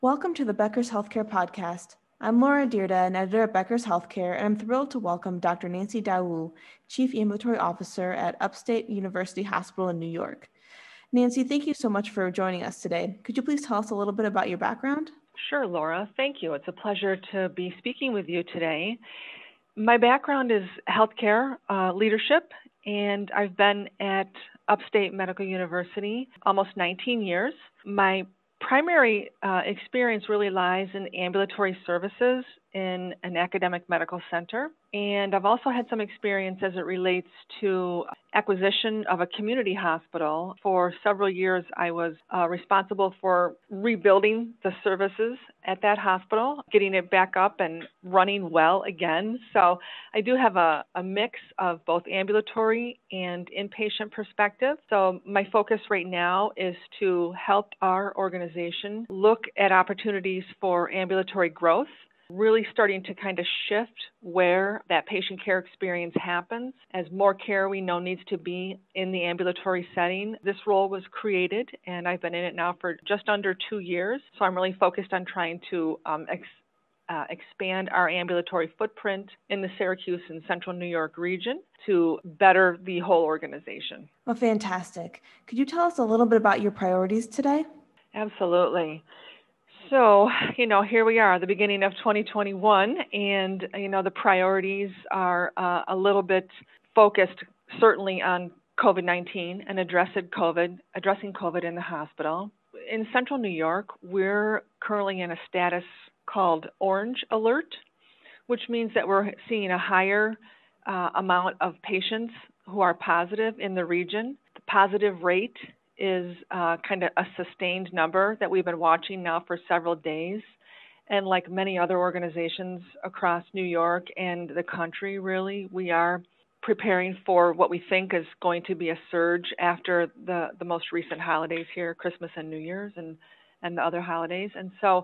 Welcome to the Becker's Healthcare Podcast. I'm Laura Dierda, an editor at Becker's Healthcare, and I'm thrilled to welcome Dr. Nancy Daoust, Chief Ambulatory Officer at Upstate University Hospital in New York. Nancy, thank you so much for joining us today. Could you please tell us a little bit about your background? Sure, Laura. Thank you. It's a pleasure to be speaking with you today. My background is healthcare leadership, and I've been at Upstate Medical University almost 19 years. My primary experience really lies in ambulatory services in an academic medical center. And I've also had some experience as it relates to acquisition of a community hospital. For several years, I was responsible for rebuilding the services at that hospital, getting it back up and running well again. So I do have a mix of both ambulatory and inpatient perspective. So my focus right now is to help our organization look at opportunities for ambulatory growth, really starting to kind of shift where that patient care experience happens. As more care we know needs to be in the ambulatory setting, this role was created, and I've been in it now for just under 2 years. So I'm really focused on trying to expand our ambulatory footprint in the Syracuse and Central New York region to better the whole organization. Well, fantastic. Could you tell us a little bit about your priorities today? Absolutely. So, here we are, the beginning of 2021, and, the priorities are a little bit focused certainly on COVID-19 and addressing COVID in the hospital. In Central New York, we're currently in a status called Orange Alert, which means that we're seeing a higher amount of patients who are positive in the region. The positive rate is kind of a sustained number that we've been watching now for several days. And like many other organizations across New York and the country, really, we are preparing for what we think is going to be a surge after the most recent holidays here, Christmas and New Year's and the other holidays. And so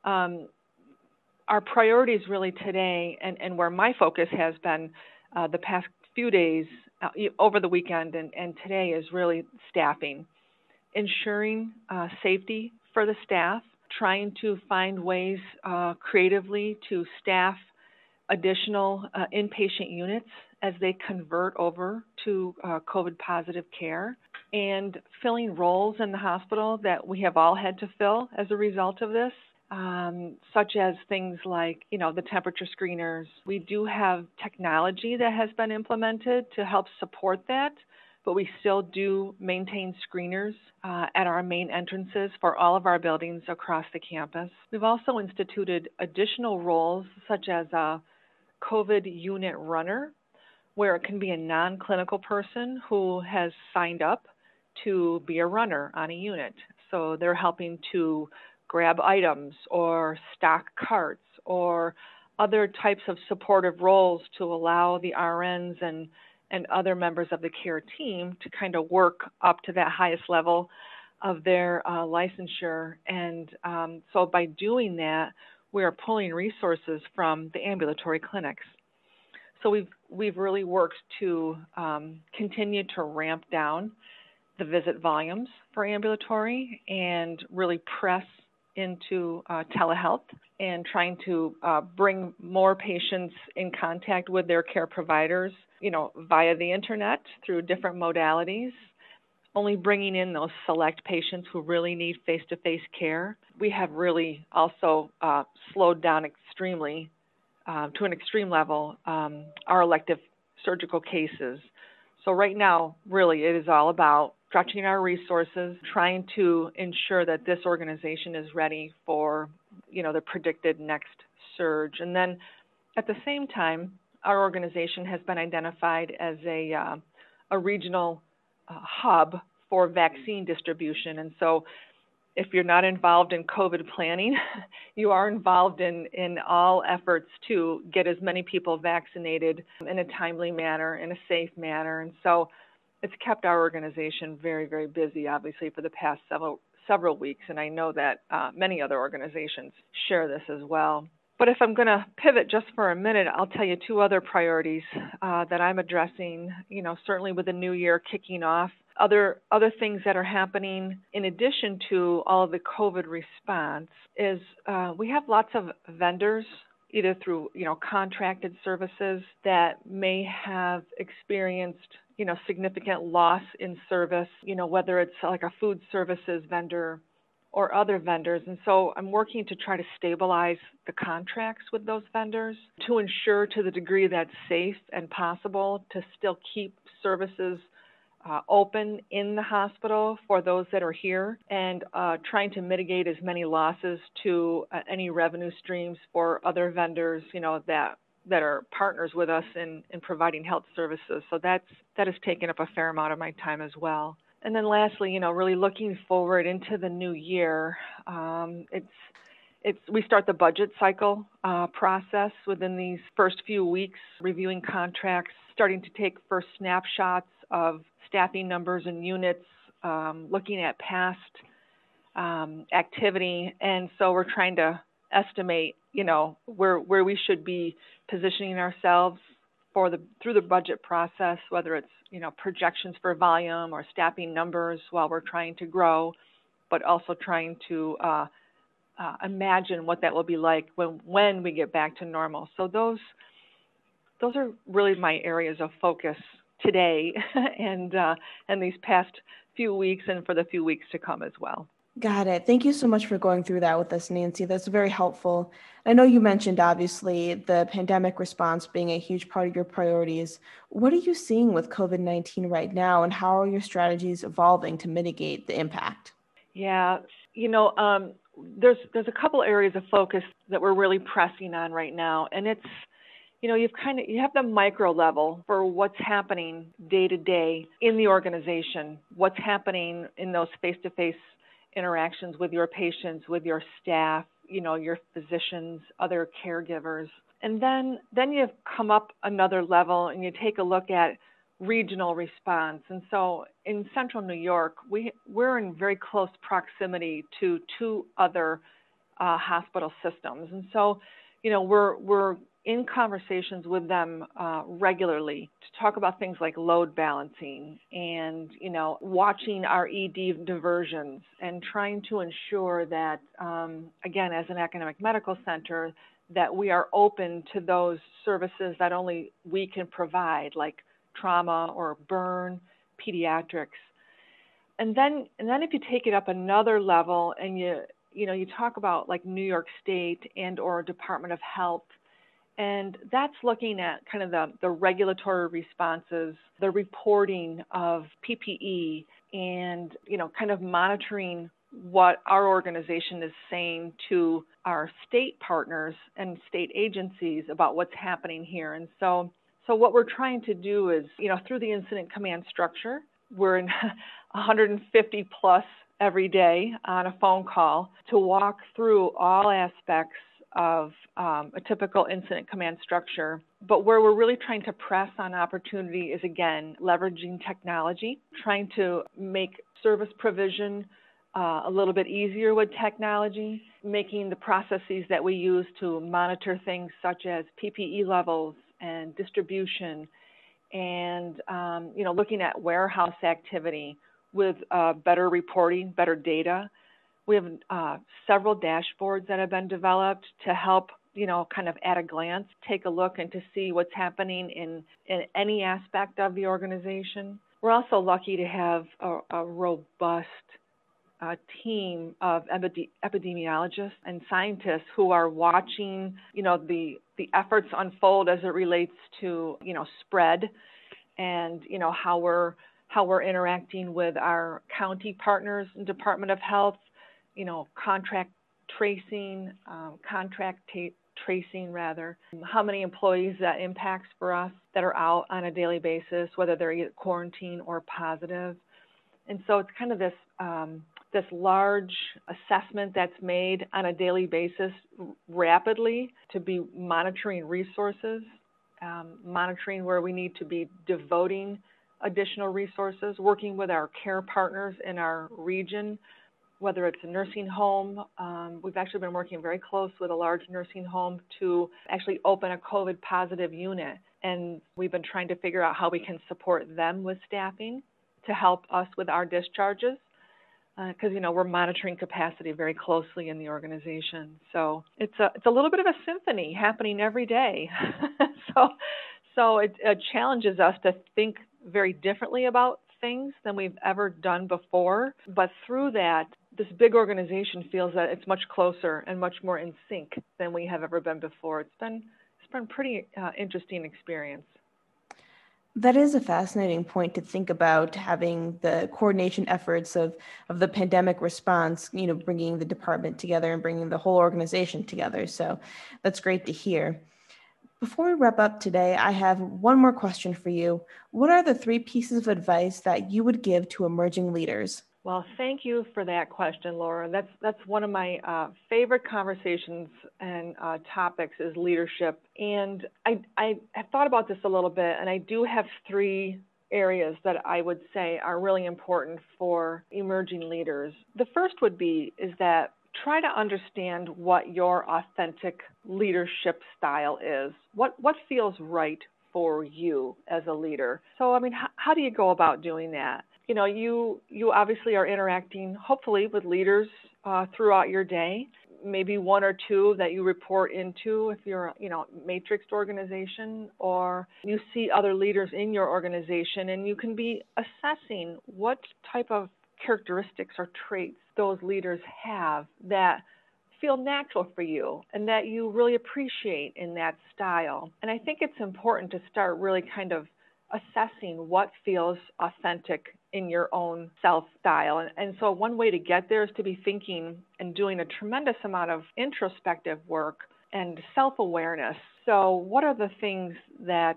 our priorities really today, and where my focus has been the past few days over the weekend and today, is really staffing. Ensuring safety for the staff, trying to find ways creatively to staff additional inpatient units as they convert over to COVID positive care, and filling roles in the hospital that we have all had to fill as a result of this, such as things like, the temperature screeners. We do have technology that has been implemented to help support that, but we still do maintain screeners at our main entrances for all of our buildings across the campus. We've also instituted additional roles, such as a COVID unit runner, where it can be a non-clinical person who has signed up to be a runner on a unit. So they're helping to grab items or stock carts or other types of supportive roles to allow the RNs and other members of the care team to kind of work up to that highest level of their licensure. And so by doing that, we are pulling resources from the ambulatory clinics. So we've really worked to continue to ramp down the visit volumes for ambulatory and really press into telehealth and trying to bring more patients in contact with their care providers, via the internet through different modalities, only bringing in those select patients who really need face-to-face care. We have really also slowed down extremely, to an extreme level, our elective surgical cases. So right now, really, it is all about stretching our resources, trying to ensure that this organization is ready for, the predicted next surge. And then at the same time, our organization has been identified as a regional hub for vaccine distribution. And so if you're not involved in COVID planning, you are involved in all efforts to get as many people vaccinated in a timely manner, in a safe manner. And so it's kept our organization very, very busy, obviously, for the past several weeks. And I know that many other organizations share this as well. But if I'm going to pivot just for a minute, I'll tell you 2 other priorities that I'm addressing, certainly with the new year kicking off. Other things that are happening in addition to all of the COVID response is we have lots of vendors, either through contracted services, that may have experienced significant loss in service, whether it's like a food services vendor or other vendors. And so I'm working to try to stabilize the contracts with those vendors to ensure, to the degree that's safe and possible, to still keep services open in the hospital for those that are here, and trying to mitigate as many losses to any revenue streams for other vendors, that are partners with us in providing health services. So that has taken up a fair amount of my time as well. And then lastly, really looking forward into the new year, we start the budget cycle process within these first few weeks, reviewing contracts, starting to take first snapshots of staffing numbers and units, looking at past activity. And so we're trying to estimate, where we should be positioning ourselves through the budget process, whether it's, projections for volume or staffing numbers while we're trying to grow, but also trying to imagine what that will be like when we get back to normal. So those are really my areas of focus today and these past few weeks, and for the few weeks to come as well. Got it. Thank you so much for going through that with us, Nancy. That's very helpful. I know you mentioned, obviously, the pandemic response being a huge part of your priorities. What are you seeing with COVID-19 right now, and how are your strategies evolving to mitigate the impact? Yeah, there's a couple areas of focus that we're really pressing on right now, and it's, you have the micro level for what's happening day to day in the organization, what's happening in those face-to-face interactions with your patients, with your staff, your physicians, other caregivers. And then you come up another level and you take a look at regional response. And so in central New York, we're in very close proximity to two other hospital systems. And so, we're in conversations with them regularly to talk about things like load balancing and, watching our ED diversions and trying to ensure that, again, as an academic medical center, that we are open to those services that only we can provide, like trauma or burn, pediatrics. And then if you take it up another level and you talk about like New York State and or Department of Health, and that's looking at kind of the regulatory responses, the reporting of PPE, and, kind of monitoring what our organization is saying to our state partners and state agencies about what's happening here. And so what we're trying to do is, through the incident command structure, we're in 150 plus every day on a phone call to walk through all aspects of a typical incident command structure. But where we're really trying to press on opportunity is, again, leveraging technology, trying to make service provision a little bit easier with technology, making the processes that we use to monitor things such as PPE levels and distribution, and looking at warehouse activity with better reporting, better data. We have several dashboards that have been developed to help, kind of at a glance, take a look and to see what's happening in any aspect of the organization. We're also lucky to have a robust team of epidemiologists and scientists who are watching, the efforts unfold as it relates to, spread, and, how we're interacting with our county partners and Department of Health, contact tracing, how many employees that impacts for us that are out on a daily basis, whether they're either quarantine or positive. And so it's kind of this large assessment that's made on a daily basis rapidly to be monitoring resources, monitoring where we need to be devoting additional resources, working with our care partners in our region, whether it's a nursing home. We've actually been working very close with a large nursing home to actually open a COVID positive unit. And we've been trying to figure out how we can support them with staffing. to help us with our discharges because we're monitoring capacity very closely in the organization. So it's a little bit of a symphony happening every day. so it challenges us to think very differently about things than we've ever done before. But through that, this big organization feels that it's much closer and much more in sync than we have ever been before. It's been pretty interesting experience. That is a fascinating point to think about, having the coordination efforts of the pandemic response, bringing the department together and bringing the whole organization together. So that's great to hear. Before we wrap up today, I have one more question for you. What are the 3 pieces of advice that you would give to emerging leaders? Well, thank you for that question, Laura. That's one of my favorite conversations and topics is leadership. And I have thought about this a little bit, and I do have 3 areas that I would say are really important for emerging leaders. The first is that try to understand what your authentic leadership style is. What feels right for you as a leader? So, how do you go about doing that? You obviously are interacting, hopefully, with leaders throughout your day. Maybe 1 or 2 that you report into if you're a matrixed organization, or you see other leaders in your organization, and you can be assessing what type of characteristics or traits those leaders have that feel natural for you and that you really appreciate in that style. And I think it's important to start really kind of assessing what feels authentic in your own self-style. And so one way to get there is to be thinking and doing a tremendous amount of introspective work and self-awareness. So what are the things that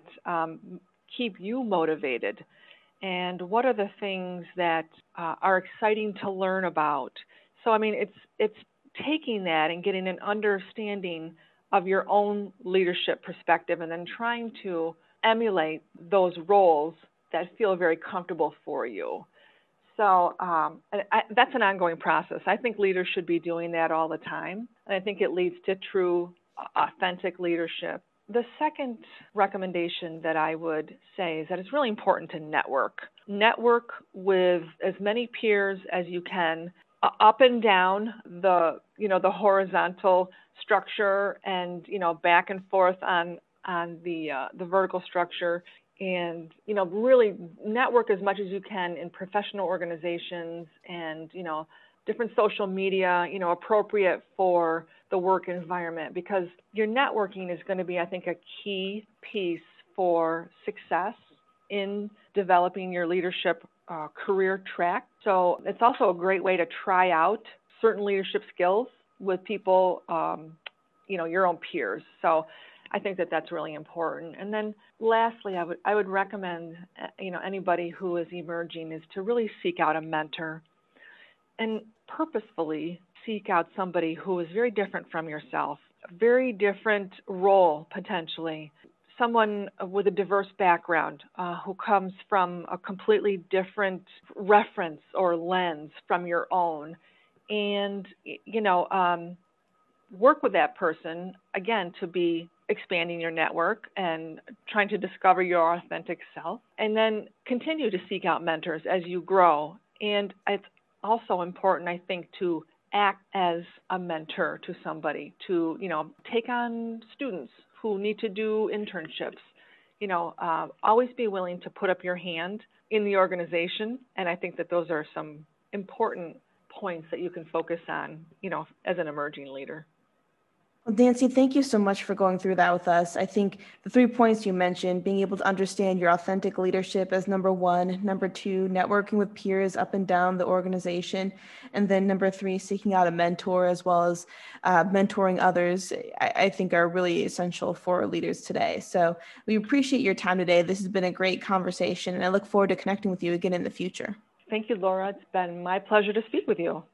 keep you motivated? And what are the things that are exciting to learn about? So, it's taking that and getting an understanding of your own leadership perspective and then trying to emulate those roles that feel very comfortable for you. So that's an ongoing process. I think leaders should be doing that all the time. And I think it leads to true, authentic leadership. The second recommendation that I would say is that it's really important to network. Network with as many peers as you can, up and down the horizontal structure, and back and forth on the vertical structure, and really network as much as you can in professional organizations and different social media appropriate for the work environment, because your networking is going to be, I think, a key piece for success in developing your leadership career track. So it's also a great way to try out certain leadership skills with people, your own peers. So I think that that's really important. And then lastly, I would recommend, anybody who is emerging is to really seek out a mentor and purposefully seek out somebody who is very different from yourself, a very different role potentially, someone with a diverse background who comes from a completely different reference or lens from your own, and work with that person, again, to be expanding your network and trying to discover your authentic self, and then continue to seek out mentors as you grow. And it's also important, I think, to act as a mentor to somebody, to, take on students who need to do internships. Always be willing to put up your hand in the organization. And I think that those are some important points that you can focus on, as an emerging leader. Well, Nancy, thank you so much for going through that with us. I think the 3 points you mentioned, being able to understand your authentic leadership as number 1, number 2, networking with peers up and down the organization, and then number 3, seeking out a mentor as well as mentoring others, I think are really essential for leaders today. So we appreciate your time today. This has been a great conversation, and I look forward to connecting with you again in the future. Thank you, Laura. It's been my pleasure to speak with you.